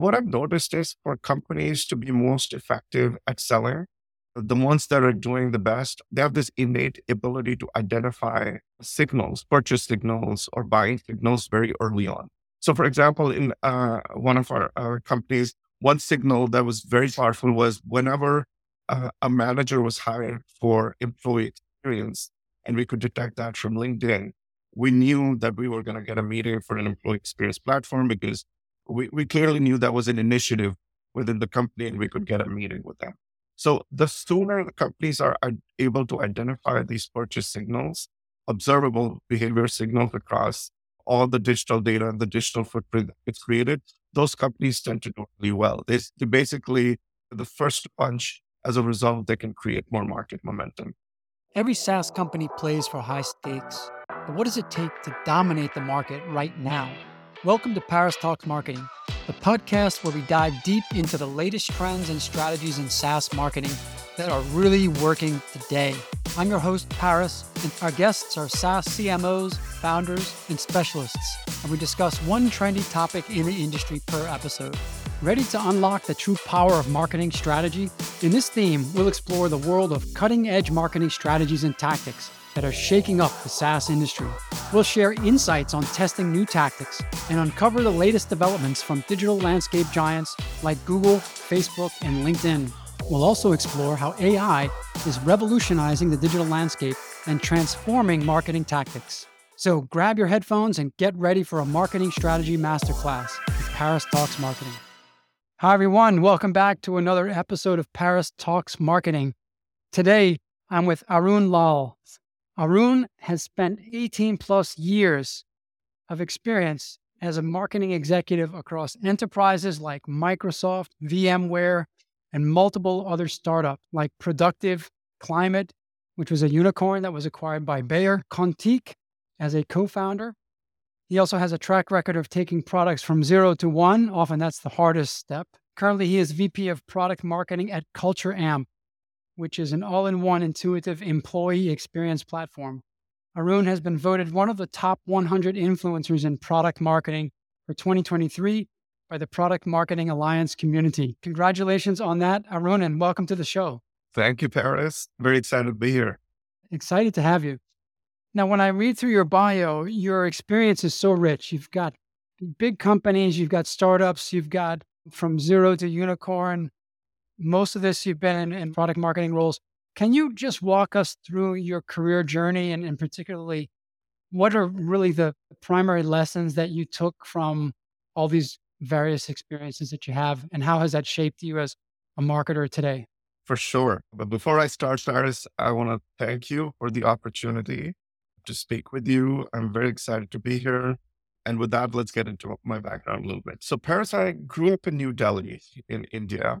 What I've noticed is for companies to be most effective at selling, the ones that are doing the best, they have this innate ability to identify signals, purchase signals or buying signals very early on. So, for example, in one of our companies, one signal that was very powerful was whenever a manager was hired for employee experience, and we could detect that from LinkedIn, we knew that we were going to get a meeting for an employee experience platform because we clearly knew that was an initiative within the company and we could get a meeting with them. So the sooner the companies are able to identify these purchase signals, observable behavior signals across all the digital data and the digital footprint that it's created, those companies tend to do really well. They basically, the first punch, as a result, they can create more market momentum. Every SaaS company plays for high stakes, but what does it take to dominate the market right now? Welcome to Paris Talks Marketing, the podcast where we dive deep into the latest trends and strategies in SaaS marketing that are really working today. I'm your host, Paris, and our guests are SaaS CMOs, founders, and specialists, and we discuss one trendy topic in the industry per episode. Ready to unlock the true power of marketing strategy? In this theme, we'll explore the world of cutting-edge marketing strategies and tactics that are shaking up the SaaS industry. We'll share insights on testing new tactics and uncover the latest developments from digital landscape giants like Google, Facebook, and LinkedIn. We'll also explore how AI is revolutionizing the digital landscape and transforming marketing tactics. So grab your headphones and get ready for a marketing strategy masterclass with Paris Talks Marketing. Hi, everyone. Welcome back to another episode of Paris Talks Marketing. Today, I'm with Arun Lal. Arun has spent 18 plus years of experience as a marketing executive across enterprises like Microsoft, VMware, and multiple other startups like Productive Climate, which was a unicorn that was acquired by Bayer, Contique as a co-founder. He also has a track record of taking products from 0 to 1. Often that's the hardest step. Currently, he is VP of Product Marketing at Culture Amp, which is an all-in-one intuitive employee experience platform. Arun has been voted one of the top 100 influencers in product marketing for 2023 by the Product Marketing Alliance community. Congratulations on that, Arun, and welcome to the show. Thank you, Paris. Very excited to be here. Excited to have you. Now, when I read through your bio, your experience is so rich. You've got big companies, you've got startups, you've got from 0 to unicorn. Most of this you've been in product marketing roles. Can you just walk us through your career journey and particularly what are really the primary lessons that you took from all these various experiences that you have and how has that shaped you as a marketer today? For sure. But before I start, Paris, I want to thank you for the opportunity to speak with you. I'm very excited to be here. And with that, let's get into my background a little bit. So, Paris, I grew up in New Delhi in India.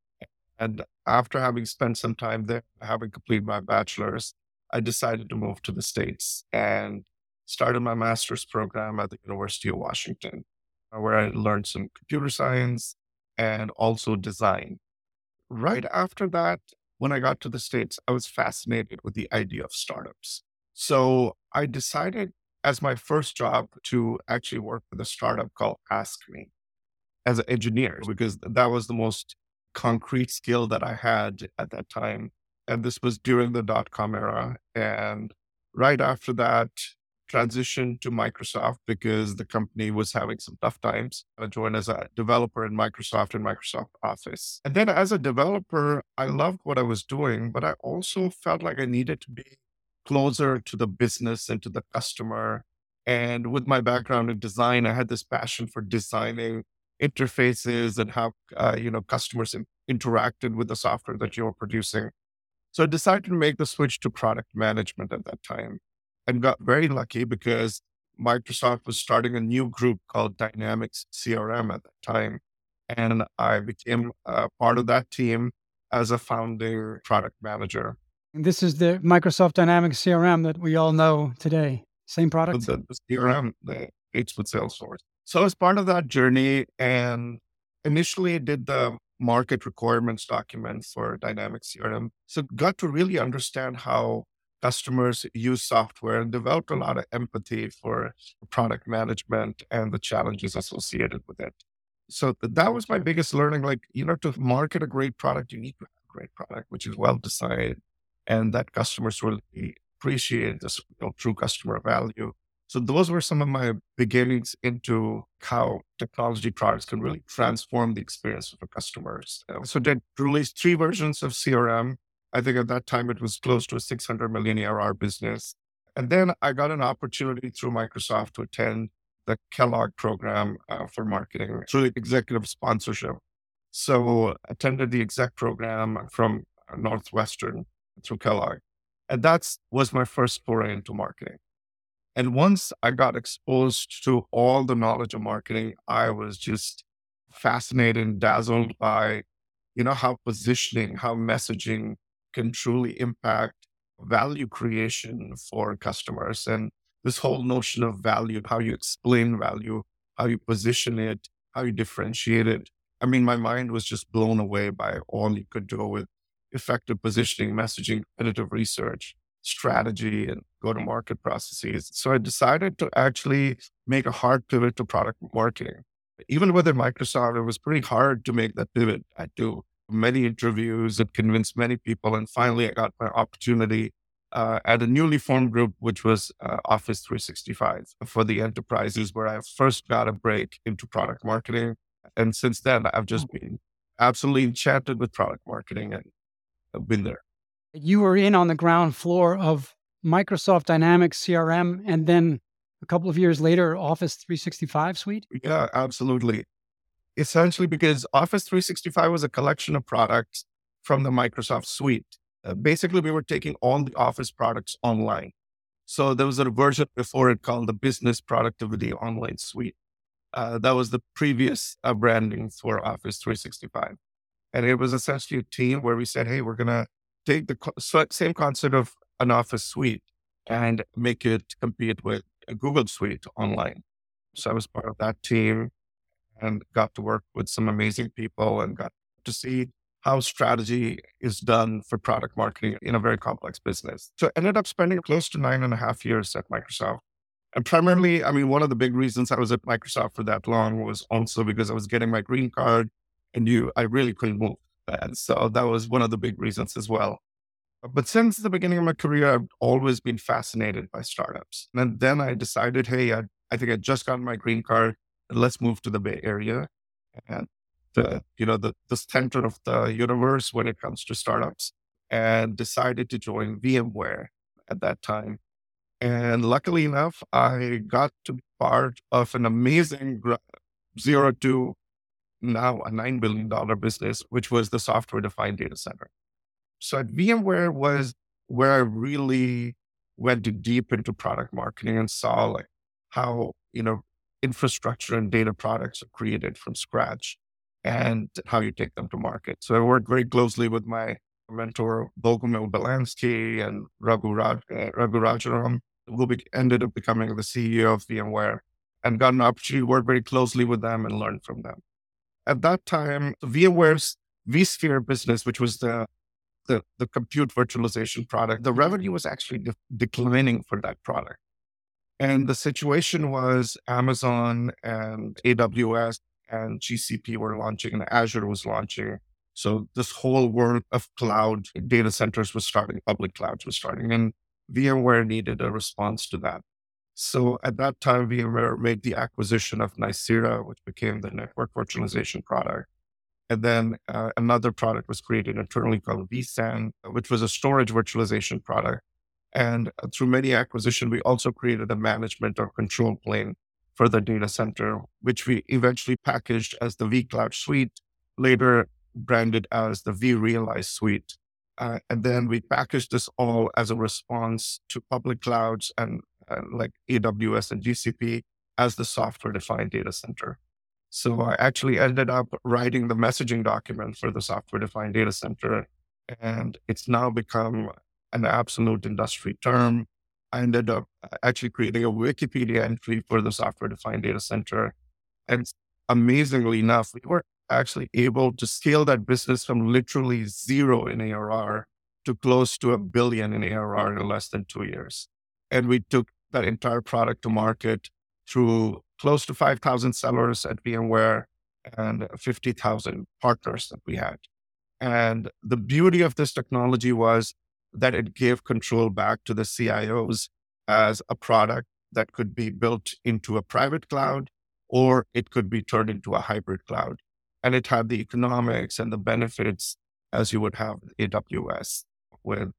And after having spent some time there, having completed my bachelor's, I decided to move to the States and started my master's program at the University of Washington, where I learned some computer science and also design. Right after that, when I got to the States, I was fascinated with the idea of startups. So I decided as my first job to actually work with a startup called Ask Me as an engineer, because that was the most concrete skill that I had at that time. And this was during the dot-com era. And right after that, transitioned to Microsoft because the company was having some tough times. I joined as a developer in Microsoft and Microsoft Office. And then as a developer, I loved what I was doing, but I also felt like I needed to be closer to the business and to the customer. And with my background in design, I had this passion for designing interfaces and how customers interacted with the software that you were producing. So I decided to make the switch to product management at that time and got very lucky because Microsoft was starting a new group called Dynamics CRM at that time. And I became a part of that team as a founding product manager. And this is the Microsoft Dynamics CRM that we all know today. Same product? The CRM, the H with Salesforce. So as part of that journey, and initially did the market requirements document for Dynamics CRM. So got to really understand how customers use software and developed a lot of empathy for product management and the challenges associated with it. So that was my biggest learning. Like, to market a great product, you need to have a great product, which is well designed and that customers really appreciate this true customer value. So those were some of my beginnings into how technology products can really transform the experience of the customers. So did release three versions of CRM. I think at that time it was close to a 600 million ARR business. And then I got an opportunity through Microsoft to attend the Kellogg program for marketing through executive sponsorship. So attended the exec program from Northwestern through Kellogg. And that was my first foray into marketing. And once I got exposed to all the knowledge of marketing, I was just fascinated and dazzled by, how positioning, how messaging can truly impact value creation for customers. And this whole notion of value, how you explain value, how you position it, how you differentiate it. I mean, my mind was just blown away by all you could do with effective positioning, messaging, competitive research, strategy, and go to market processes. So I decided to actually make a hard pivot to product marketing. Even within Microsoft, it was pretty hard to make that pivot. I do many interviews and convinced many people. And finally, I got my opportunity at a newly formed group, which was Office 365 for the enterprises, where I first got a break into product marketing. And since then, I've just been absolutely enchanted with product marketing and I've been there. You were in on the ground floor of Microsoft Dynamics CRM, and then a couple of years later, Office 365 suite. Yeah, absolutely. Essentially, because Office 365 was a collection of products from the Microsoft suite. Basically, we were taking all the Office products online. So there was a version before it called the Business Productivity Online Suite. That was the previous branding for Office 365. And it was essentially a team where we said, hey, we're going to take the same concept of an Office suite and make it compete with a Google suite online. So I was part of that team and got to work with some amazing people and got to see how strategy is done for product marketing in a very complex business. So I ended up spending close to 9.5 years at Microsoft. And primarily, I mean, one of the big reasons I was at Microsoft for that long was also because I was getting my green card and I really couldn't move. And so that was one of the big reasons as well. But since the beginning of my career, I've always been fascinated by startups. And then I decided, hey, I think I just got my green card. Let's move to the Bay Area and the center of the universe when it comes to startups, and decided to join VMware at that time. And luckily enough, I got to be part of an amazing zero to now a $9 billion business, which was the software defined data center. So at VMware was where I really went deep into product marketing and saw like how, infrastructure and data products are created from scratch and how you take them to market. So I worked very closely with my mentor, Bogomil Belansky and Raghu Rajaram, who ended up becoming the CEO of VMware, and got an opportunity to work very closely with them and learn from them. At that time, VMware's vSphere business, which was the compute virtualization product, the revenue was actually declining for that product. And the situation was Amazon and AWS and GCP were launching and Azure was launching. So this whole world of cloud data centers was starting, public clouds was starting, and VMware needed a response to that. So at that time, VMware made the acquisition of Nicira, which became the network virtualization product. And then another product was created internally called vSAN, which was a storage virtualization product. And through many acquisitions, we also created a management or control plane for the data center, which we eventually packaged as the vCloud suite, later branded as the vRealize suite. And then we packaged this all as a response to public clouds and like AWS and GCP as the software defined data center. So I actually ended up writing the messaging document for the software defined data center, and it's now become an absolute industry term. I ended up actually creating a Wikipedia entry for the software defined data center. And amazingly enough, we were actually able to scale that business from literally zero in ARR to close to $1 billion in ARR in less than 2 years. And we took that entire product to market through close to 5,000 sellers at VMware and 50,000 partners that we had. And the beauty of this technology was that it gave control back to the CIOs as a product that could be built into a private cloud or it could be turned into a hybrid cloud. And it had the economics and the benefits as you would have with AWS with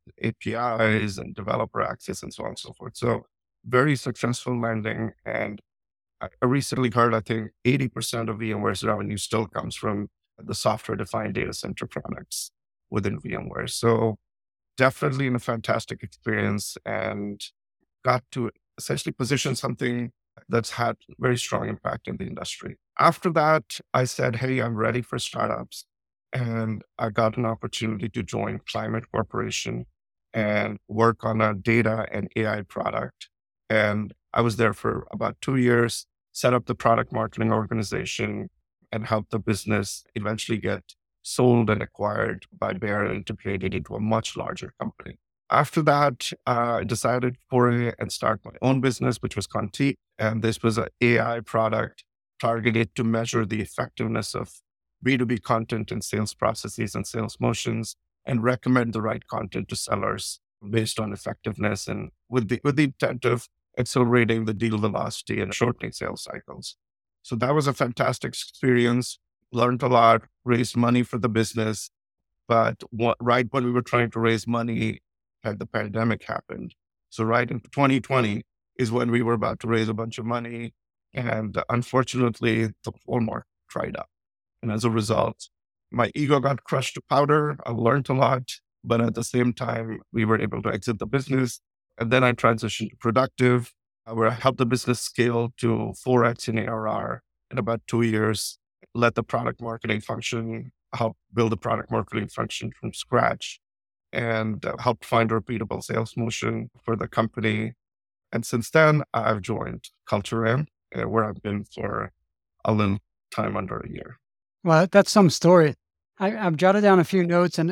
APIs and developer access and so on and so forth. So very successful landing. And I recently heard, I think 80% of VMware's revenue still comes from the software defined data center products within VMware. So definitely a fantastic experience and got to essentially position something that's had very strong impact in the industry. After that, I said, hey, I'm ready for startups. And I got an opportunity to join Climate Corporation and work on a data and AI product. And I was there for about 2 years, set up the product marketing organization, and helped the business eventually get sold and acquired by Bayer and integrated into a much larger company. After that, I decided for it and start my own business, which was Conti. And this was an AI product targeted to measure the effectiveness of B2B content and sales processes and sales motions and recommend the right content to sellers based on effectiveness and with the intent of accelerating the deal velocity and shortening sales cycles. So that was a fantastic experience, learned a lot, raised money for the business. But right when we were trying to raise money, the pandemic happened. So right in 2020 is when we were about to raise a bunch of money. And unfortunately, the whole market dried up. And as a result, my ego got crushed to powder. I learned a lot, but at the same time, we were able to exit the business. And then I transitioned to Productive, where I helped the business scale to 4x in ARR in about 2 years, led the product marketing function, helped build a product marketing function from scratch, and helped find a repeatable sales motion for the company. And since then, I've joined Culture M, where I've been for a little time under a year. Well, that's some story. I've jotted down a few notes and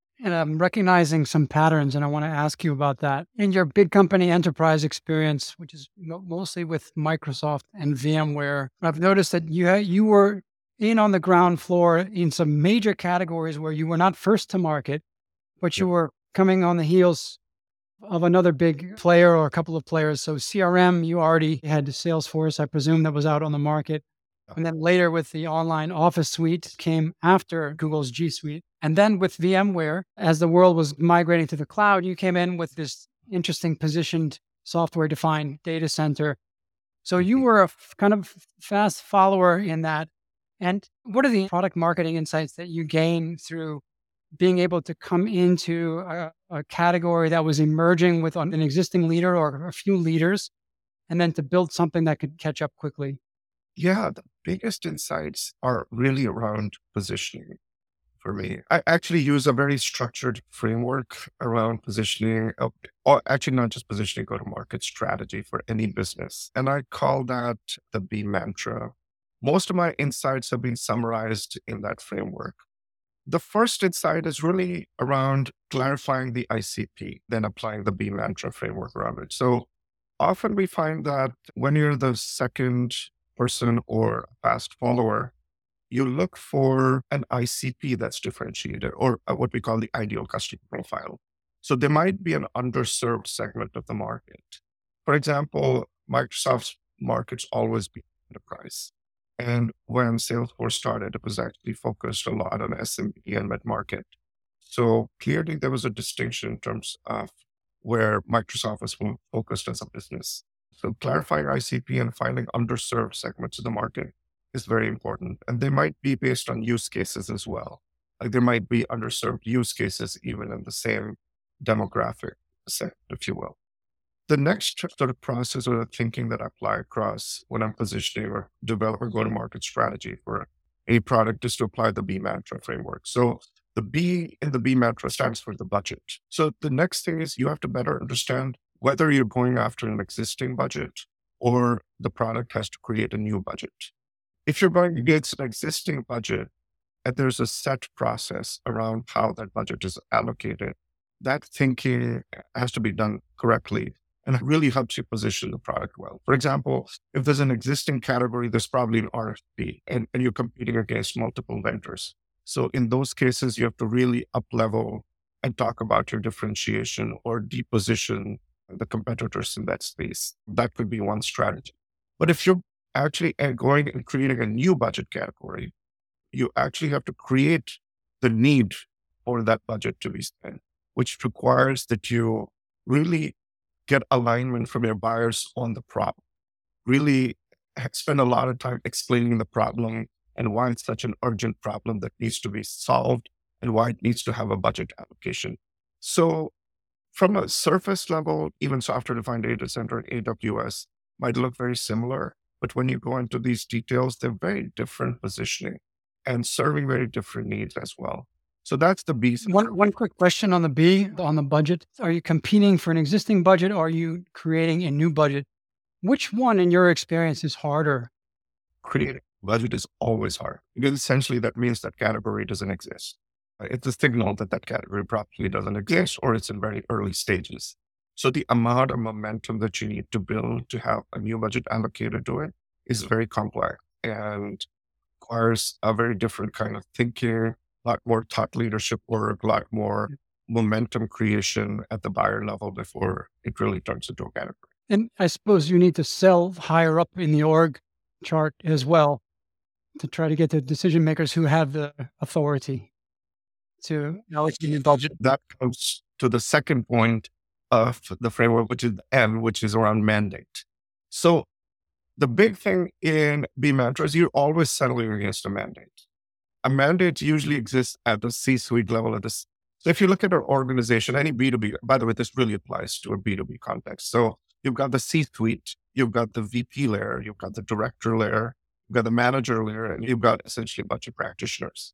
I'm recognizing some patterns, and I want to ask you about that. In your big company enterprise experience, which is mostly with Microsoft and VMware, I've noticed that you were in on the ground floor in some major categories where you were not first to market, but you were coming on the heels of another big player or a couple of players. So CRM, you already had Salesforce, I presume, that was out on the market. And then later with the online Office suite came after Google's G Suite. And then with VMware, as the world was migrating to the cloud, you came in with this interesting positioned software-defined data center. So you were a kind of fast follower in that. And what are the product marketing insights that you gain through being able to come into a category that was emerging with an existing leader or a few leaders, and then to build something that could catch up quickly? Yeah, the biggest insights are really around positioning for me. I actually use a very structured framework around positioning, or actually not just positioning, go-to-market strategy for any business. And I call that the B mantra. Most of my insights have been summarized in that framework. The first insight is really around clarifying the ICP, then applying the B mantra framework around it. So often we find that when you're the second person or fast follower, you look for an ICP that's differentiated or what we call the ideal customer profile. So there might be an underserved segment of the market. For example, Microsoft's market's always been enterprise. And when Salesforce started, it was actually focused a lot on SMB and mid-market. So clearly there was a distinction in terms of where Microsoft was focused as a business. So clarifying ICP and finding underserved segments of the market is very important. And they might be based on use cases as well. Like there might be underserved use cases even in the same demographic set, if you will. The next sort of process or the thinking that I apply across when I'm positioning or develop a go-to-market strategy for a product is to apply the B mantra framework. So the B in the B mantra stands for the budget. So the next thing is you have to better understand whether you're going after an existing budget or the product has to create a new budget. If you're going against an existing budget and there's a set process around how that budget is allocated, that thinking has to be done correctly. and really helps you position the product well. For example, if there's an existing category, there's probably an RFP and you're competing against multiple vendors. So in those cases, you have to really up level and talk about your differentiation or deposition the competitors in that space. That could be one strategy. But if you're actually going and creating a new budget category, you actually have to create the need for that budget to be spent, which requires that you really get alignment from your buyers on the problem. Really spend a lot of time explaining the problem and why it's such an urgent problem that needs to be solved and why it needs to have a budget allocation. So from a surface level, even software-defined data center and AWS might look very similar, but when you go into these details, they're very different positioning and serving very different needs as well. So that's the B. One quick question on the B, on the budget. Are you competing for an existing budget or are you creating a new budget? Which one, in your experience, is harder? Creating budget is always hard because essentially that means that category doesn't exist. It's a signal that that category probably doesn't exist or it's in very early stages. So the amount of momentum that you need to build to have a new budget allocated to it is very complex and requires a very different kind of thinking, a lot more thought leadership work, a lot more momentum creation at the buyer level before it really turns into a category. And I suppose you need to sell higher up in the org chart as well to try to get the decision makers who have the authority to allocate the budget. That comes to the second point of the framework, which is the M, which is around mandate. So the big thing in B Mantra is you're always settling against a mandate. A mandate usually exists at the C-suite level. So if you look at our organization, any B2B, by the way, this really applies to a B2B context. So you've got the C-suite, you've got the VP layer, you've got the director layer, you've got the manager layer, and you've got essentially a bunch of practitioners.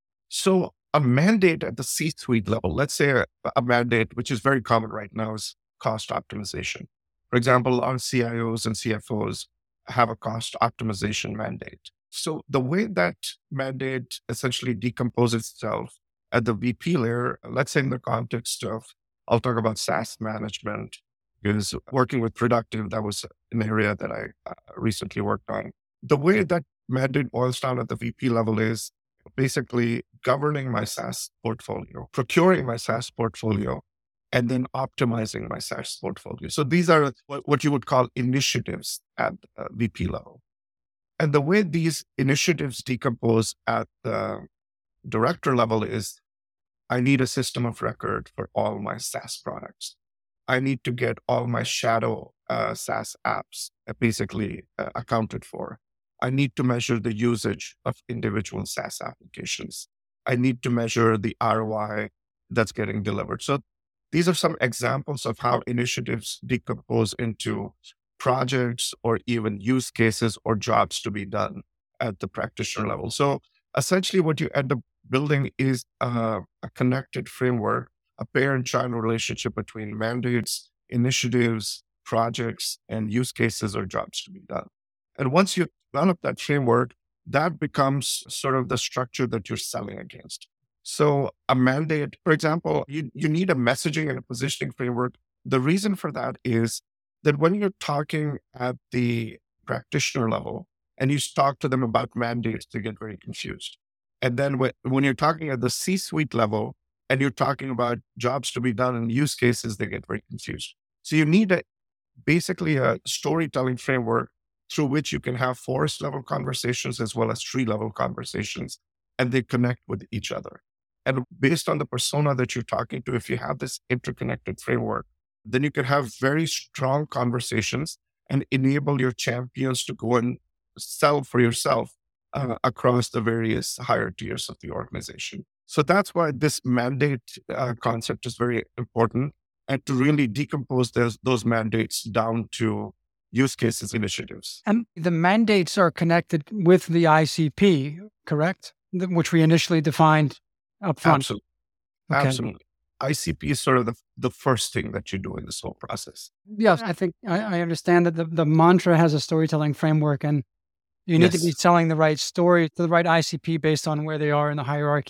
So a mandate at the C-suite level, let's say a mandate, which is very common right now, is cost optimization. For example, a lot of CIOs and CFOs have a cost optimization mandate. So the way that mandate essentially decomposes itself at the VP layer, let's say in the context of, I'll talk about SaaS management, because working with Productive, that was an area that I recently worked on. The way that mandate boils down at the VP level is basically governing my SaaS portfolio, procuring my SaaS portfolio, and then optimizing my SaaS portfolio. So these are what you would call initiatives at VP level. And the way these initiatives decompose at the director level is I need a system of record for all my SaaS products. I need to get all my shadow SaaS apps basically accounted for. I need to measure the usage of individual SaaS applications. I need to measure the ROI that's getting delivered. So these are some examples of how initiatives decompose into projects or even use cases or jobs to be done at the practitioner level. So essentially what you end up building is a connected framework, a parent-child relationship between mandates, initiatives, projects, and use cases or jobs to be done. And once you develop that framework, that becomes sort of the structure that you're selling against. So a mandate, for example, you need a messaging and a positioning framework. The reason for that is that when you're talking at the practitioner level and you talk to them about mandates, they get very confused. And then when you're talking at the C-suite level and you're talking about jobs to be done and use cases, they get very confused. So you need basically a storytelling framework through which you can have forest level conversations as well as tree level conversations, and they connect with each other. And based on the persona that you're talking to, if you have this interconnected framework, then you can have very strong conversations and enable your champions to go and sell for yourself across the various higher tiers of the organization. So that's why this mandate concept is very important, and to really decompose those mandates down to use cases, initiatives. And the mandates are connected with the ICP, correct? Which we initially defined up front. Absolutely. Okay. Absolutely. ICP is sort of the first thing that you do in this whole process. Yes, I think I understand that the mantra has a storytelling framework, and you need to be telling the right story to the right ICP based on where they are in the hierarchy.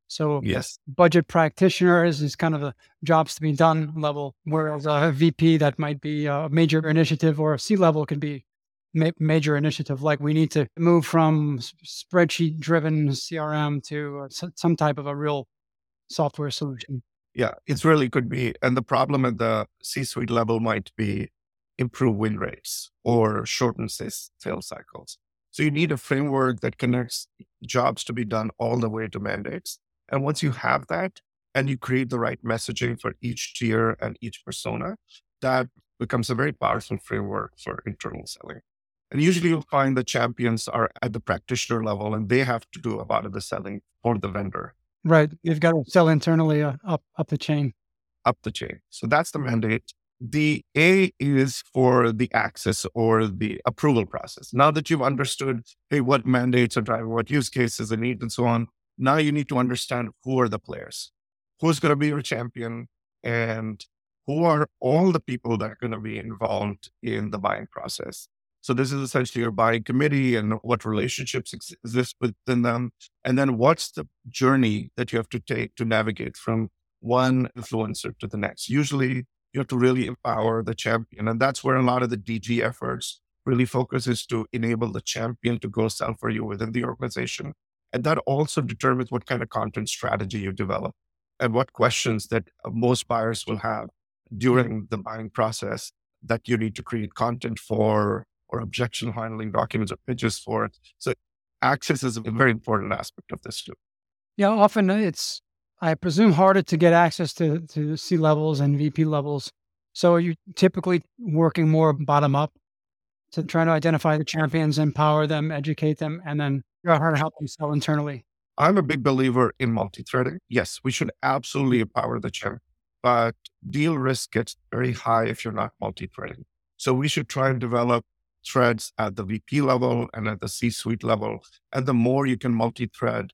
So Yes. budget practitioner is kind of a jobs to be done level, whereas a VP that might be a major initiative, or a C-level could be major initiative. Like we need to move from spreadsheet driven CRM to some type of a real software solution. Yeah, it really could be. And the problem at the C-suite level might be improve win rates or shorten sales cycles. So you need a framework that connects jobs to be done all the way to mandates. And once you have that and you create the right messaging for each tier and each persona, that becomes a very powerful framework for internal selling. And usually you'll find the champions are at the practitioner level and they have to do a lot of the selling for the vendor. Right. You've got to sell internally up the chain. Up the chain. So that's the mandate. The A is for the access or the approval process. Now that you've understood, hey, what mandates are driving, what use cases are needed, and so on, now you need to understand who are the players, who's going to be your champion, and who are all the people that are going to be involved in the buying process. So this is essentially your buying committee and what relationships exist within them. And then what's the journey that you have to take to navigate from one influencer to the next. Usually you have to really empower the champion. And that's where a lot of the DG efforts really focuses to enable the champion to go sell for you within the organization. And that also determines what kind of content strategy you develop and what questions that most buyers will have during the buying process that you need to create content for or objection handling documents or pitches for it. So access is a very important aspect of this too. Yeah, often it's, I presume, harder to get access to C levels and VP levels. So are you typically working more bottom up to try to identify the champions, empower them, educate them, and then figure out how to help them sell internally? I'm a big believer in multi-threading. Yes, we should absolutely empower the champion, but deal risk gets very high if you're not multi-threading. So we should try and develop threads at the VP level and at the C-suite level. And the more you can multi-thread,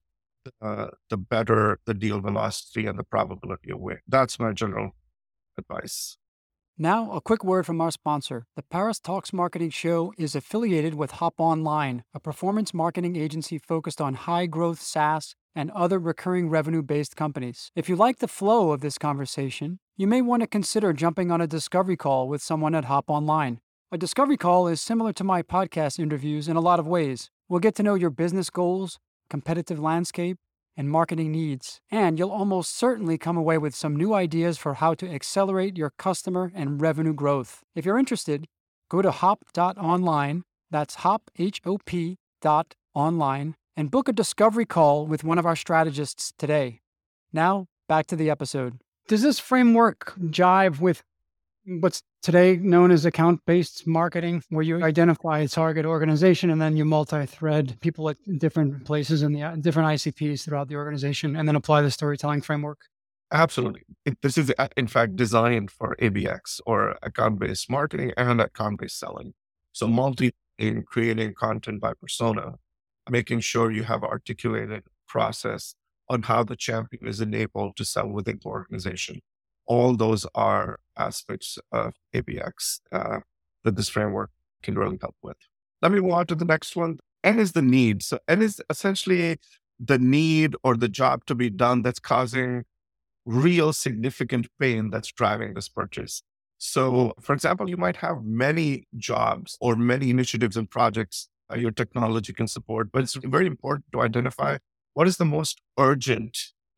the better the deal velocity and the probability of win. That's my general advice. Now, a quick word from our sponsor. The Paris Talks Marketing Show is affiliated with Hop Online, a performance marketing agency focused on high-growth SaaS and other recurring revenue-based companies. If you like the flow of this conversation, you may want to consider jumping on a discovery call with someone at Hop Online. A discovery call is similar to my podcast interviews in a lot of ways. We'll get to know your business goals, competitive landscape, and marketing needs. And you'll almost certainly come away with some new ideas for how to accelerate your customer and revenue growth. If you're interested, go to hop.online, that's hop, H-O-P .online, and book a discovery call with one of our strategists today. Now, back to the episode. Does this framework jive with what's today known as account-based marketing, where you identify a target organization and then you multi-thread people at different places in the different ICPs throughout the organization and then apply the storytelling framework? Absolutely. This is, in fact, designed for ABX or account-based marketing and account-based selling. So in creating content by persona, making sure you have articulated process on how the champion is enabled to sell within the organization. All those are aspects of ABX that this framework can really help with. Let me move on to the next one. N is the need. So N is essentially the need or the job to be done that's causing real significant pain that's driving this purchase. So, for example, you might have many jobs or many initiatives and projects your technology can support, but it's very important to identify what is the most urgent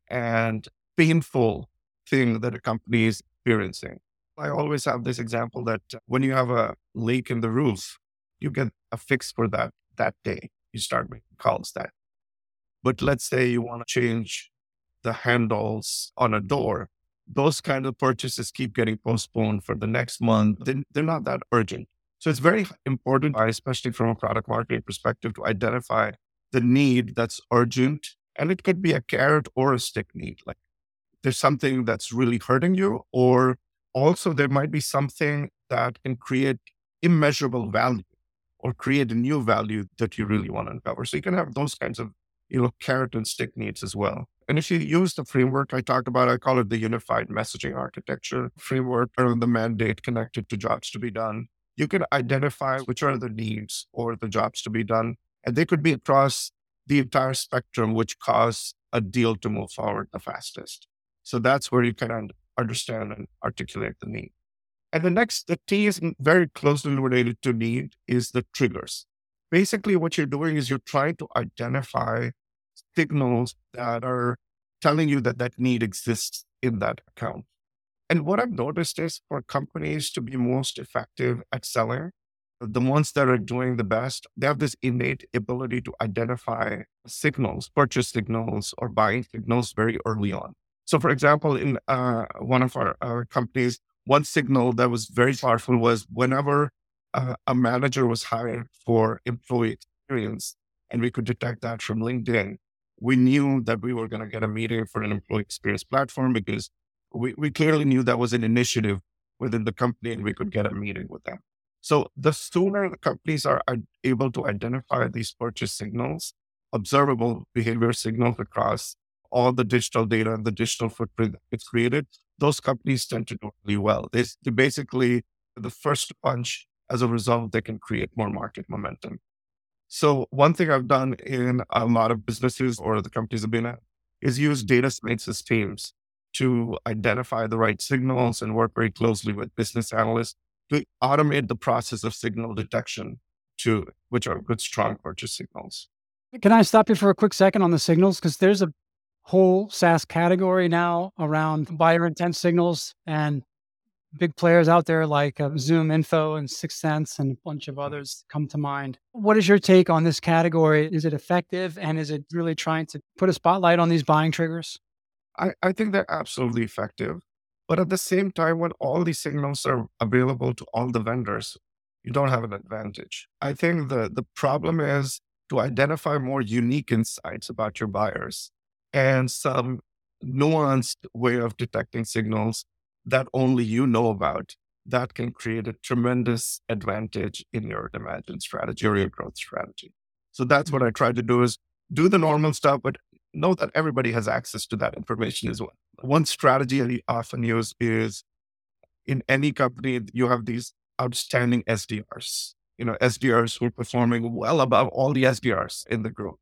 and painful thing that a company is experiencing. I always have this example that when you have a leak in the roof, you get a fix for that day. You start making calls that. But let's say you want to change the handles on a door. Those kind of purchases keep getting postponed for the next month. They're not that urgent. So it's very important, especially from a product marketing perspective, to identify the need that's urgent. And it could be a carrot or a stick need. Like there's something that's really hurting you, or also there might be something that can create immeasurable value or create a new value that you really want to uncover. So you can have those kinds of, carrot and stick needs as well. And if you use the framework I talked about, I call it the unified messaging architecture framework, or the mandate connected to jobs to be done. You can identify which are the needs or the jobs to be done. And they could be across the entire spectrum, which cause a deal to move forward the fastest. So that's where you can understand and articulate the need. And the T is very closely related to need is the triggers. Basically, what you're doing is you're trying to identify signals that are telling you that that need exists in that account. And what I've noticed is for companies to be most effective at selling, the ones that are doing the best, they have this innate ability to identify signals, purchase signals or buying signals very early on. So, for example, in one of our companies, one signal that was very powerful was whenever a manager was hired for employee experience, and we could detect that from LinkedIn, we knew that we were going to get a meeting for an employee experience platform because we clearly knew that was an initiative within the company and we could get a meeting with them. So the sooner the companies are able to identify these purchase signals, observable behavior signals across all the digital data and the digital footprint that it's created, those companies tend to do really well. They basically, the first punch, as a result, they can create more market momentum. So one thing I've done in a lot of businesses or the companies I've been at is use data science teams to identify the right signals and work very closely with business analysts to automate the process of signal detection to which are good, strong purchase signals. Can I stop you for a quick second on the signals? Because there's a whole SaaS category now around buyer intent signals and big players out there like Zoom Info and 6sense and a bunch of others come to mind. What is your take on this category? Is it effective? And is it really trying to put a spotlight on these buying triggers? I think they're absolutely effective. But at the same time, when all these signals are available to all the vendors, you don't have an advantage. I think the problem is to identify more unique insights about your buyers and some nuanced way of detecting signals that only you know about that can create a tremendous advantage in your demand strategy or your growth strategy. So that's what I try to do is do the normal stuff, but know that everybody has access to that information as well. One strategy I often use is in any company, you have these outstanding SDRs, SDRs who are performing well above all the SDRs in the group.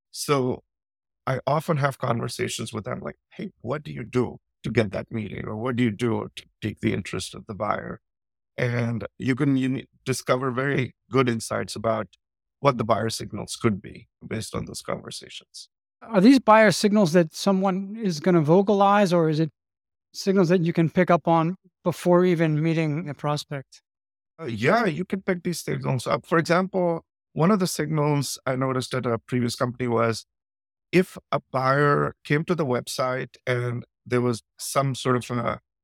So I often have conversations with them like, hey, what do you do to get that meeting? Or what do you do to take the interest of the buyer? And you can discover very good insights about what the buyer signals could be based on those conversations. Are these buyer signals that someone is going to vocalize, or is it signals that you can pick up on before even meeting a prospect? Yeah, you can pick these signals up. For example, one of the signals I noticed at a previous company was if a buyer came to the website and there was some sort of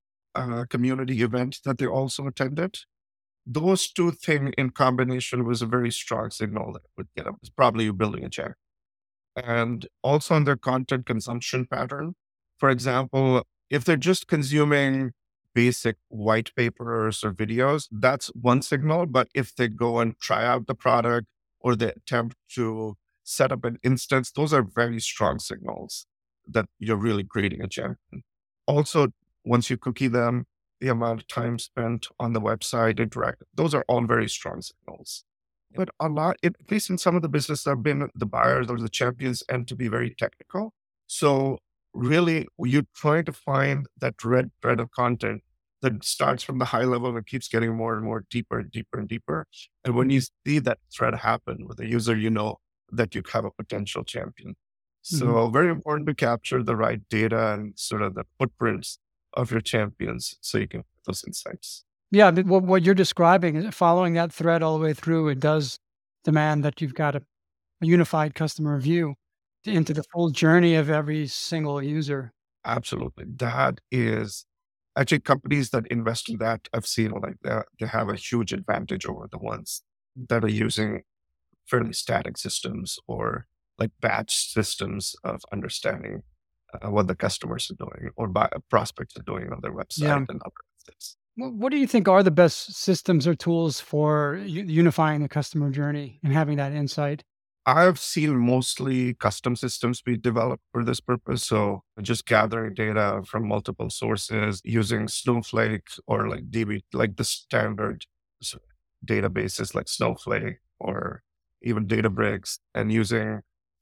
a community event that they also attended, those two things in combination was a very strong signal that would get them. It's probably you building a chair. And also on their content consumption pattern. For example, if they're just consuming basic white papers or videos, that's one signal. But if they go and try out the product or they attempt to set up an instance, those are very strong signals that you're really creating a champion. Also, once you cookie them, the amount of time spent on the website, interact, those are all very strong signals. But a lot, at least in some of the business that have been the buyers or the champions, and to be very technical. So really, you're trying to find that red thread of content that starts from the high level and keeps getting more and more deeper and deeper and deeper. And when you see that thread happen with a user, you know that you have a potential champion. So very important to capture the right data and sort of the footprints of your champions so you can get those insights. Yeah, but what you're describing is following that thread all the way through. It does demand that you've got a unified customer view into the full journey of every single user. Absolutely. That is actually companies that invest in that. I've seen like they have a huge advantage over the ones that are using fairly static systems or like batch systems of understanding what the customers are doing or prospects are doing on their website Yeah. and other things. What do you think are the best systems or tools for unifying the customer journey and having that insight? I've seen mostly custom systems be developed for this purpose. So just gathering data from multiple sources using Snowflake or like DB, like the standard databases like Snowflake or even Databricks and using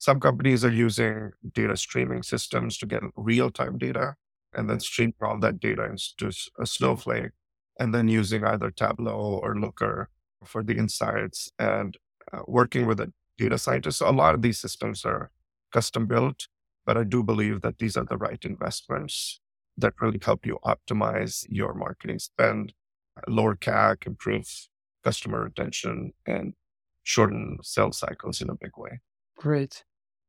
Some companies are using data streaming systems to get real-time data and then stream all that data into a Snowflake and then using either Tableau or Looker for the insights and working with a data scientist. So a lot of these systems are custom built, but I do believe that these are the right investments that really help you optimize your marketing spend, lower CAC, improve customer retention, and shorten sales cycles in a big way. Great.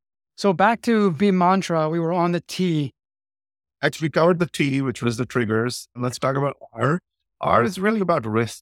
So back to BMantra, we were on the T. Actually, we covered the T, which was the triggers. And let's talk about R. R is really about risk.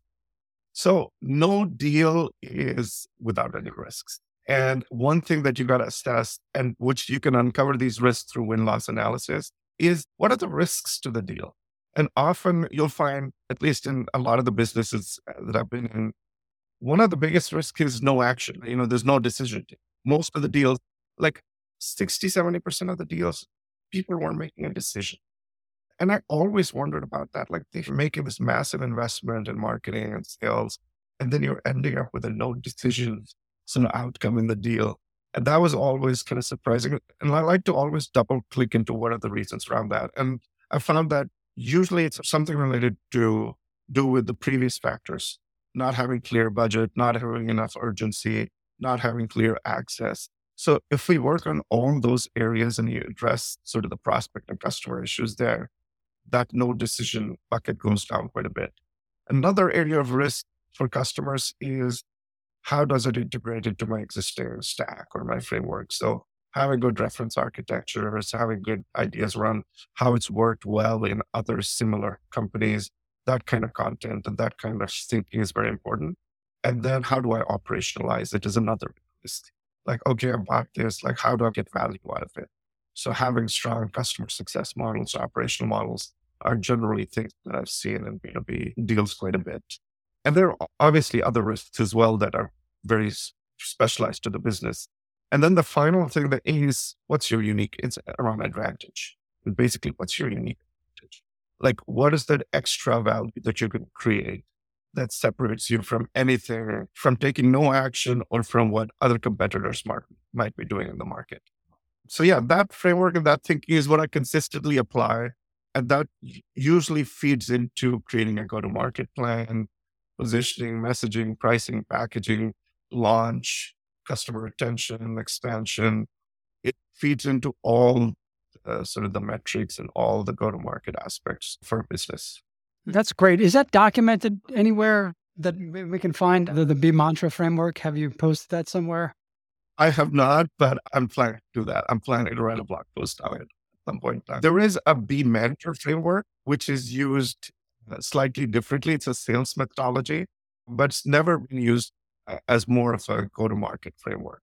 So no deal is without any risks. And one thing that you got to assess, and which you can uncover these risks through win-loss analysis, is what are the risks to the deal? And often you'll find, at least in a lot of the businesses that I've been in, one of the biggest risks is no action. There's no decision. Most of the deals, like 60, 70% of the deals, people weren't making a decision. And I always wondered about that. Like they're making this massive investment in marketing and sales, and then you're ending up with a no decision sort of outcome in the deal. And that was always kind of surprising. And I like to always double click into what are the reasons around that. And I found that usually it's something related to do with the previous factors, not having clear budget, not having enough urgency, not having clear access. So if we work on all those areas and you address sort of the prospect and customer issues there, that no decision bucket goes down quite a bit. Another area of risk for customers is how does it integrate into my existing stack or my framework? So having good reference architecture, having good ideas around how it's worked well in other similar companies, that kind of content and that kind of thinking is very important. And then how do I operationalize it is another risk. Like, okay, I bought this, like how do I get value out of it? So having strong customer success models, operational models are generally things that I've seen in B2B deals quite a bit. And there are obviously other risks as well that are very specialized to the business. And then the final thing that is what's your unique, it's around advantage. And basically, what's your unique advantage? Like, what is that extra value that you can create that separates you from anything, from taking no action or from what other competitors might be doing in the market? So yeah, that framework and that thinking is what I consistently apply. And that usually feeds into creating a go-to-market plan, positioning, messaging, pricing, packaging, launch, customer retention, expansion. It feeds into all sort of the metrics and all the go-to-market aspects for a business. That's great. Is that documented anywhere that we can find the BMantra framework? Have you posted that somewhere? I have not, but I'm planning to do that. I'm planning to write a blog post on it at some point in time. There is a BMantra framework, which is used slightly differently. It's a sales methodology, but it's never been used as more of a go-to-market framework.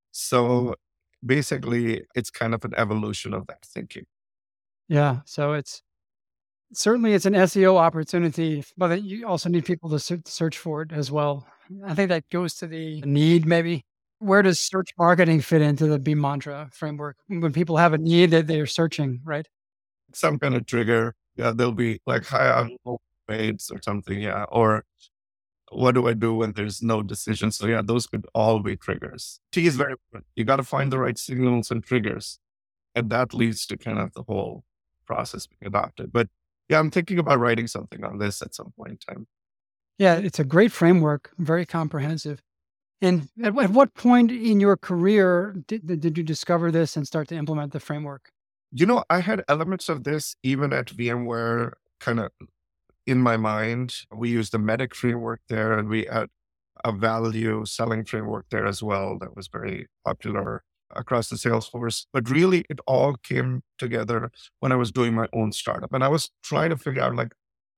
So basically, it's kind of an evolution of that thinking. Yeah. So it's certainly an SEO opportunity, but you also need people to search for it as well. I think that goes to the need maybe. Where does search marketing fit into the BMantra framework? When people have a need that they're searching, right? Some kind of trigger. Yeah, they'll be like, hi, I'm weights or something. Yeah. Or what do I do when there's no decision? So yeah, those could all be triggers. T is very important. You got to find the right signals and triggers. And that leads to kind of the whole process being adopted. But yeah, I'm thinking about writing something on this at some point in time. Yeah, it's a great framework, very comprehensive. And at what point in your career did you discover this and start to implement the framework? I had elements of this even at VMware kind of in my mind. We used the MEDDIC framework there, and we had a value selling framework there as well that was very popular across the sales force. But really, it all came together when I was doing my own startup. And I was trying to figure out like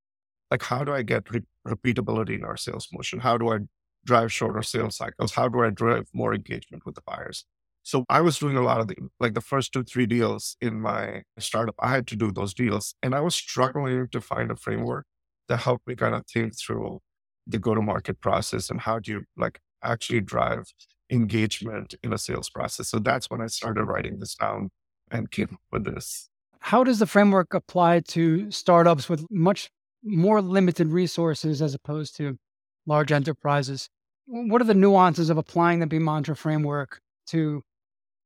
how do I get repeatability in our sales motion? How do I drive shorter sales cycles? How do I drive more engagement with the buyers? So I was doing a lot of the first 2-3 deals in my startup. I had to do those deals, and I was struggling to find a framework that helped me kind of think through the go-to-market process and how do you actually drive engagement in a sales process. So that's when I started writing this down and came up with this. How does the framework apply to startups with much more limited resources as opposed to large enterprises? What are the nuances of applying the BMantra framework to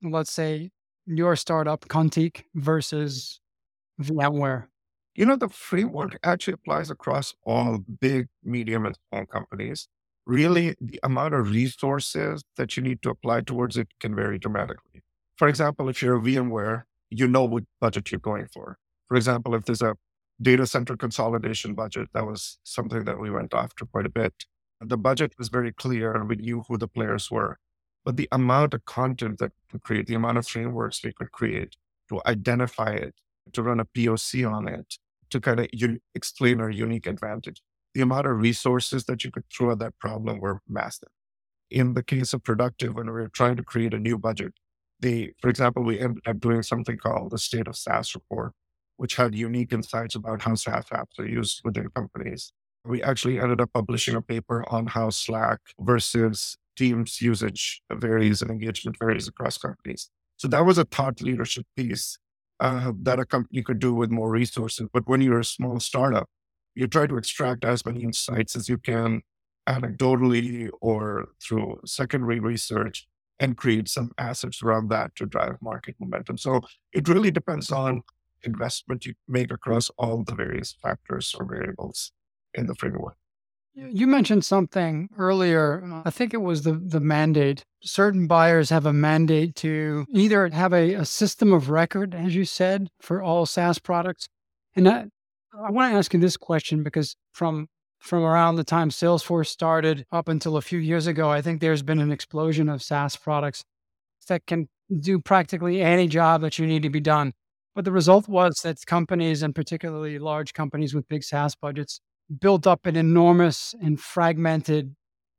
let's say, your startup, Contique, versus VMware? The framework actually applies across all big, medium, and small companies. Really, the amount of resources that you need to apply towards it can vary dramatically. For example, if you're a VMware, you know what budget you're going for. For example, if there's a data center consolidation budget, that was something that we went after quite a bit. The budget was very clear and we knew who the players were. But the amount of content that we could create, the amount of frameworks we could create to identify it, to run a POC on it, to kind of explain our unique advantage. The amount of resources that you could throw at that problem were massive. In the case of Productive, when we were trying to create a new budget, for example, we ended up doing something called the State of SaaS report, which had unique insights about how SaaS apps are used within companies. We actually ended up publishing a paper on how Slack versus Teams usage varies and engagement varies across companies. So that was a thought leadership piece that a company could do with more resources. But when you're a small startup, you try to extract as many insights as you can anecdotally or through secondary research and create some assets around that to drive market momentum. So it really depends on investment you make across all the various factors or variables in the framework. You mentioned something earlier. I think it was the mandate. Certain buyers have a mandate to either have a system of record, as you said, for all SaaS products. And I want to ask you this question because from around the time Salesforce started up until a few years ago, I think there's been an explosion of SaaS products that can do practically any job that you need to be done. But the result was that companies, and particularly large companies with big SaaS budgets, built up an enormous and fragmented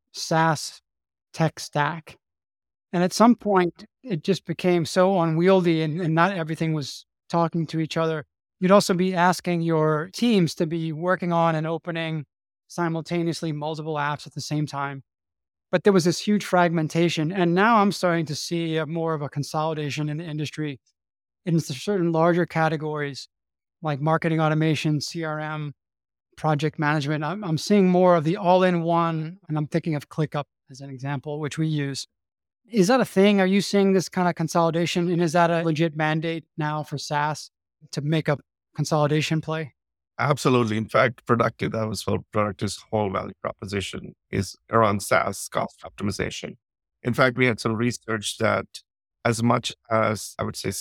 SaaS tech stack. And at some point, it just became so unwieldy and not everything was talking to each other. You'd also be asking your teams to be working on and opening simultaneously multiple apps at the same time. But there was this huge fragmentation. And now I'm starting to see more of a consolidation in the industry in certain larger categories like marketing automation, CRM, project management. I'm seeing more of the all-in-one, and I'm thinking of ClickUp as an example, which we use. Is that a thing? Are you seeing this kind of consolidation? And is that a legit mandate now for SaaS to make a consolidation play? Absolutely. In fact, Productive's whole value proposition is around SaaS cost optimization. In fact, we had some research that as much as, I would say,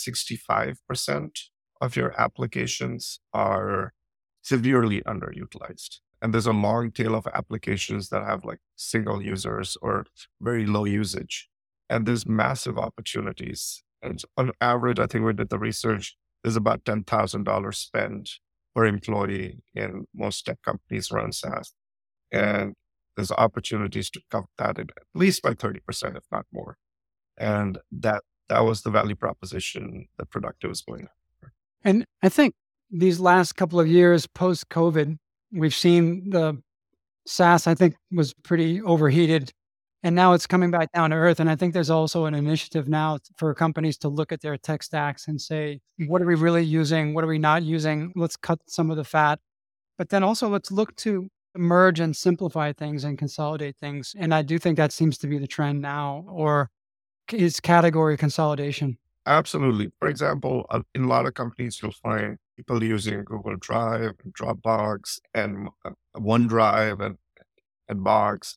65% of your applications are severely underutilized. And there's a long tail of applications that have like single users or very low usage. And there's massive opportunities. And on average, I think we did the research, there's about $10,000 spent per employee in most tech companies around SaaS. And there's opportunities to cut that at least by 30%, if not more. And that was the value proposition that Productive was going after. And I think these last couple of years post-COVID, we've seen the SaaS, I think, was pretty overheated. And now it's coming back down to earth. And I think there's also an initiative now for companies to look at their tech stacks and say, what are we really using? What are we not using? Let's cut some of the fat. But then also let's look to merge and simplify things and consolidate things. And I do think that seems to be the trend now, or is category consolidation. Absolutely. For example, in a lot of companies, you'll find people using Google Drive, and Dropbox, and OneDrive, and Box.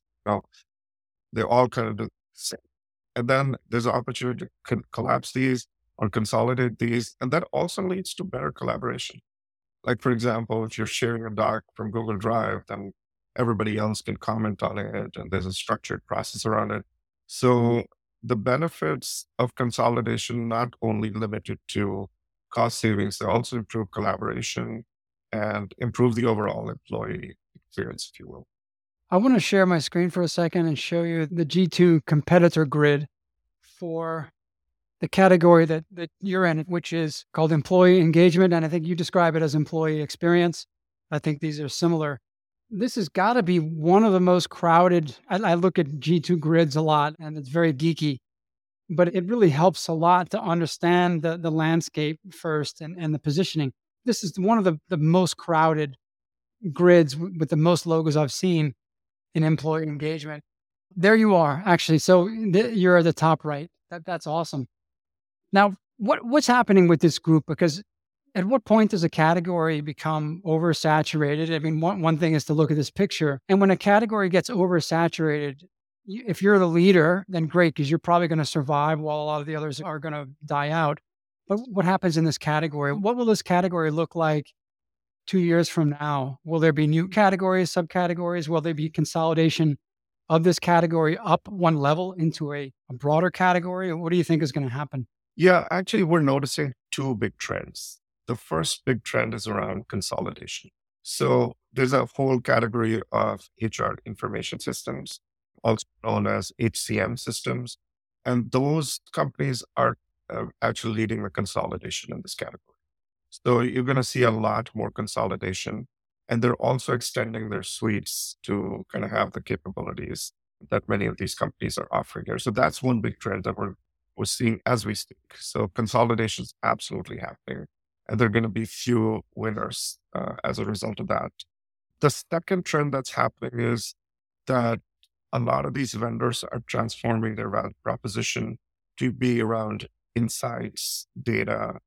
They all kind of do the same. And then there's an opportunity to collapse these or consolidate these. And that also leads to better collaboration. Like, for example, if you're sharing a doc from Google Drive, then everybody else can comment on it and there's a structured process around it. So the benefits of consolidation not only limited to cost savings, they also improve collaboration and improve the overall employee experience, if you will. I want to share my screen for a second and show you the G2 competitor grid for the category that you're in, which is called employee engagement. And I think you describe it as employee experience. I think these are similar. This has got to be one of the most crowded. I look at G2 grids a lot and it's very geeky, but it really helps a lot to understand the landscape first and the positioning. This is one of the most crowded grids with the most logos I've seen in employee engagement. There you are, actually. So you're at the top right. That's awesome. Now, what's happening with this group? Because at what point does a category become oversaturated? I mean, one thing is to look at this picture. And when a category gets oversaturated, if you're the leader, then great, because you're probably going to survive while a lot of the others are going to die out. But what happens in this category? What will this category look like 2 years from now? Will there be new categories, subcategories? Will there be consolidation of this category up one level into a broader category? What do you think is going to happen? Yeah, actually, we're noticing two big trends. The first big trend is around consolidation. So there's a whole category of HR information systems, also known as HCM systems. And those companies are actually leading the consolidation in this category. So you're going to see a lot more consolidation. And they're also extending their suites to kind of have the capabilities that many of these companies are offering here. So that's one big trend that we're seeing as we speak. So consolidation is absolutely happening. And there are going to be few winners as a result of that. The second trend that's happening is that a lot of these vendors are transforming their value proposition to be around insights, data,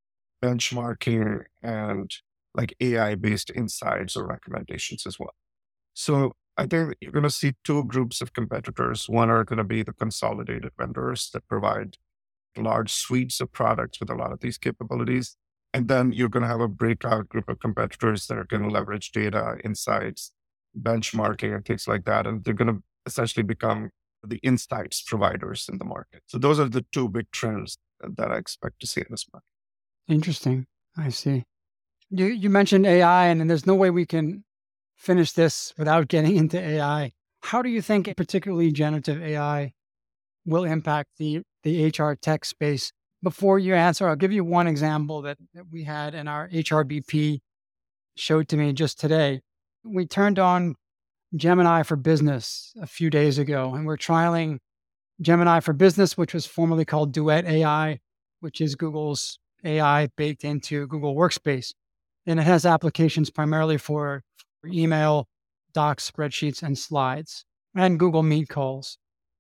benchmarking, and like AI based insights or recommendations as well. So I think you're going to see two groups of competitors. One are going to be the consolidated vendors that provide large suites of products with a lot of these capabilities. And then you're going to have a breakout group of competitors that are going to leverage data, insights, benchmarking, and things like that. And they're going to essentially become the insights providers in the market. So those are the two big trends that I expect to see in this market. Interesting. I see. You mentioned AI, and there's no way we can finish this without getting into AI. How do you think particularly generative AI will impact the HR tech space? Before you answer, I'll give you one example that we had in our HRBP showed to me just today. We turned on Gemini for Business a few days ago, and we're trialing Gemini for Business, which was formerly called Duet AI, which is Google's AI baked into Google Workspace. And it has applications primarily for email, docs, spreadsheets, and slides, and Google Meet calls.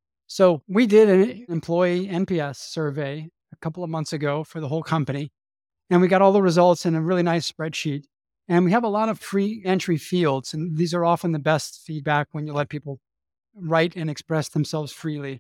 So we did an employee NPS survey a couple of months ago for the whole company, and we got all the results in a really nice spreadsheet. And we have a lot of free entry fields, and these are often the best feedback when you let people write and express themselves freely.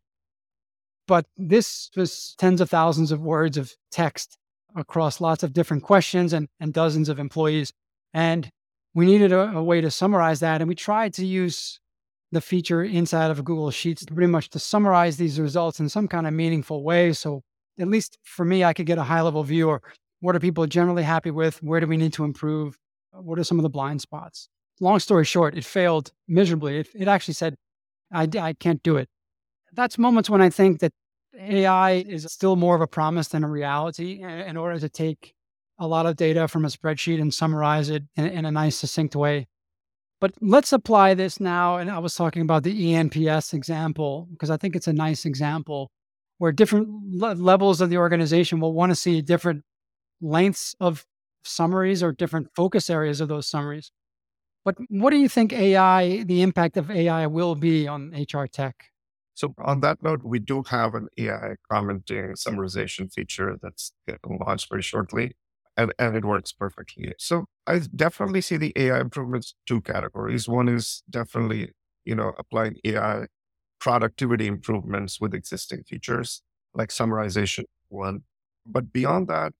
But this was tens of thousands of words of text across lots of different questions and dozens of employees. And we needed a way to summarize that. And we tried to use the feature inside of Google Sheets pretty much to summarize these results in some kind of meaningful way. So at least for me, I could get a high level view, or what are people generally happy with? Where do we need to improve? What are some of the blind spots? Long story short, it failed miserably. It actually said, I can't do it. That's moments when I think that AI is still more of a promise than a reality in order to take a lot of data from a spreadsheet and summarize it in a nice, succinct way. But let's apply this now. And I was talking about the ENPS example, because I think it's a nice example where different levels of the organization will want to see different lengths of summaries or different focus areas of those summaries. But what do you think the impact of AI will be on HR tech? So on that note, we do have an AI commenting summarization feature that's getting launched very shortly, and it works perfectly. So I definitely see the AI improvements two categories. One is definitely, applying AI productivity improvements with existing features like summarization one. But beyond that,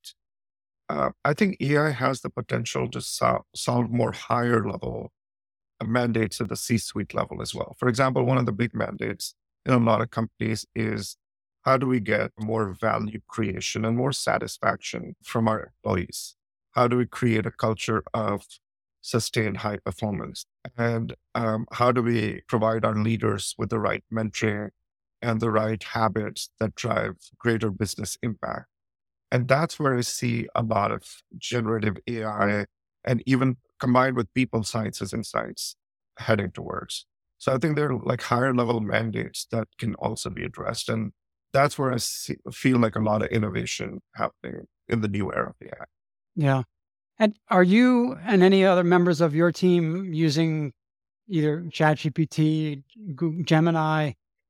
I think AI has the potential to solve more higher level mandates at the C-suite level as well. For example, one of the big mandates in a lot of companies is how do we get more value creation and more satisfaction from our employees? How do we create a culture of sustained high performance? And how do we provide our leaders with the right mentoring and the right habits that drive greater business impact? And that's where I see a lot of generative AI and even combined with people sciences insights heading towards. So I think there are like higher level mandates that can also be addressed. And that's where feel like a lot of innovation happening in the new era of AI. Yeah. And are you and any other members of your team using either ChatGPT, Google Gemini,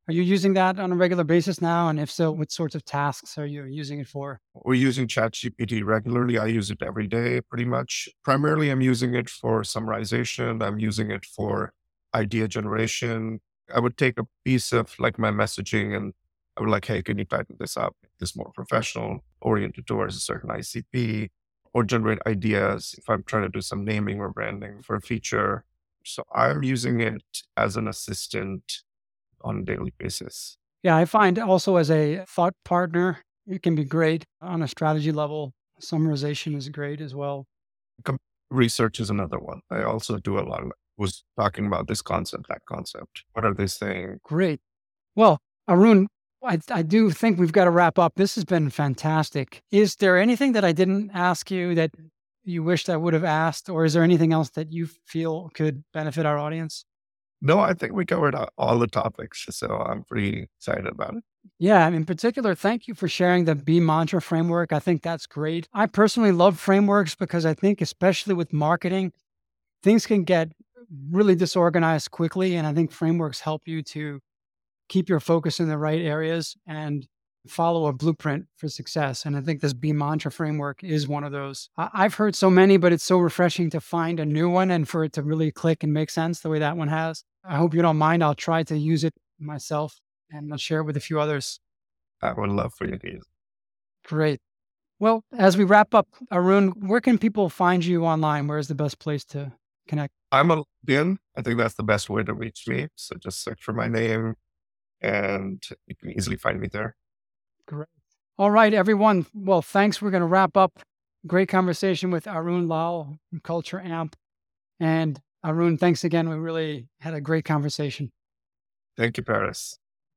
Are you using that on a regular basis now? And if so, what sorts of tasks are you using it for? We're using ChatGPT regularly. I use it every day, pretty much. Primarily, I'm using it for summarization. I'm using it for idea generation. I would take a piece of like my messaging and I would like, hey, can you tighten this up? Make this more professional, oriented towards a certain ICP, or generate ideas if I'm trying to do some naming or branding for a feature. So I'm using it as an assistant on a daily basis. Yeah, I find also as a thought partner, it can be great on a strategy level. Summarization is great as well. Research is another one. I also do a lot. Was talking about this concept, that concept. What are they saying? Great. Well, Arun, I do think we've got to wrap up. This has been fantastic. Is there anything that I didn't ask you that you wished I would have asked, or is there anything else that you feel could benefit our audience? No, I think we covered all the topics, so I'm pretty excited about it. Yeah, in particular, thank you for sharing the B Mantra framework. I think that's great. I personally love frameworks because I think, especially with marketing, things can get really disorganized quickly. And I think frameworks help you to keep your focus in the right areas and follow a blueprint for success. And I think this B Mantra framework is one of those. I've heard so many, but it's so refreshing to find a new one and for it to really click and make sense the way that one has. I hope you don't mind. I'll try to use it myself and I'll share it with a few others. I would love for you to use it. Great. Well, as we wrap up, Arun, where can people find you online? Where's the best place to connect? I'm on LinkedIn. I think that's the best way to reach me. So just search for my name and you can easily find me there. Great. All right, everyone. Well, thanks. We're going to wrap up. Great conversation with Arun Lal from Culture Amp. And Arun, thanks again. We really had a great conversation. Thank you, Paris.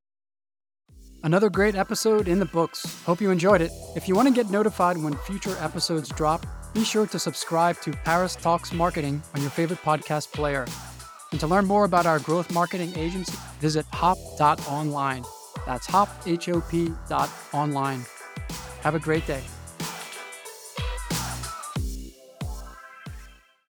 Another great episode in the books. Hope you enjoyed it. If you want to get notified when future episodes drop, be sure to subscribe to Paris Talks Marketing on your favorite podcast player. And to learn more about our growth marketing agency, visit hop.online. That's hop, H-O-P.online. Have a great day.